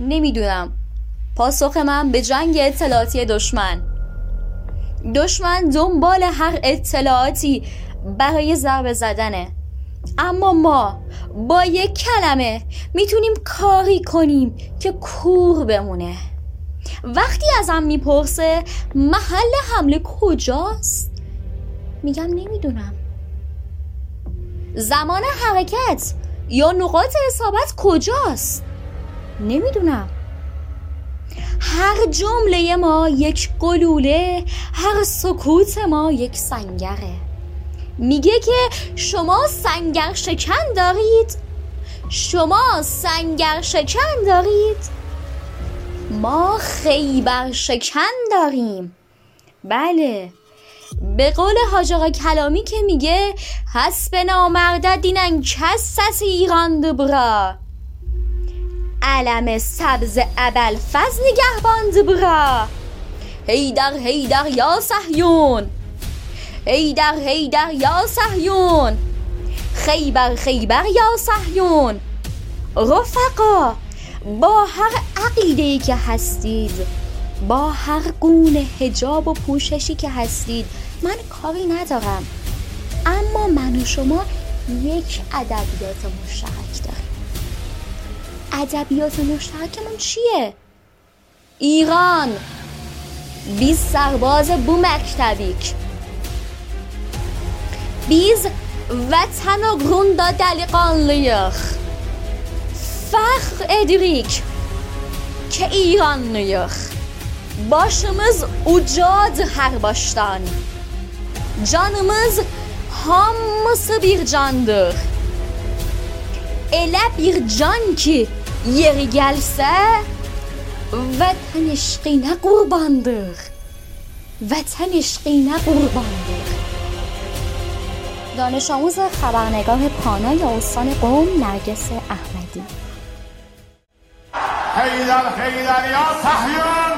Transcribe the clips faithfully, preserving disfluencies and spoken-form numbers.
نمیدونم. پاسخ من به جنگ اطلاعاتی دشمن. دشمن دنبال هر اطلاعاتی برای ضربه زدنه، اما ما با یک کلمه میتونیم کاری کنیم که کور بمونه. وقتی ازم میپرسه محل حمله کجاست، میگم نمیدونم. زمان حرکت یا نقاط اصابت کجاست، نمیدونم. هر جمله ما یک گلوله، هر سکوت ما یک سنگره. میگه که شما سنگر شکن دارید، شما سنگر شکن دارید، ما خیبر شکن داریم. بله، به قول حاج آقا کلامی که میگه حسب نامرده دینن کس سس ایران دبرا، علم سبز ابل فز نگهبان دبرا، هیدر هیدر یا صهیون، هیدر هیدر یا صهیون، خیبر خیبر یا صهیون. رفقا، با هر عقیده‌ای که هستید، با هر گونه حجاب و پوششی که هستید، من کاری ندارم، اما من و شما یک ادبیات مشترک داریم. ادبیات مشترکمون چیه؟ ایران، بیز سرباز بو مکتبیک، بیز vatan och grundade قانلیخ، فخر ادریک که ایرانلیخ، başımız ucad her baştan, canımız hamısı bir candır. Elə bir can ki yeri gəlsə vətən eşqinə qurbandır, vətən eşqinə qurbandır. دانش آموز خبرنگاه پانای استان قم، نرگس احمدی. حیدر حیدر یا صهیون،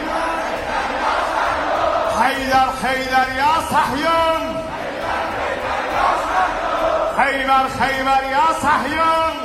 حیدر حیدر یا صهیون، خیبر خیبر یا صهیون،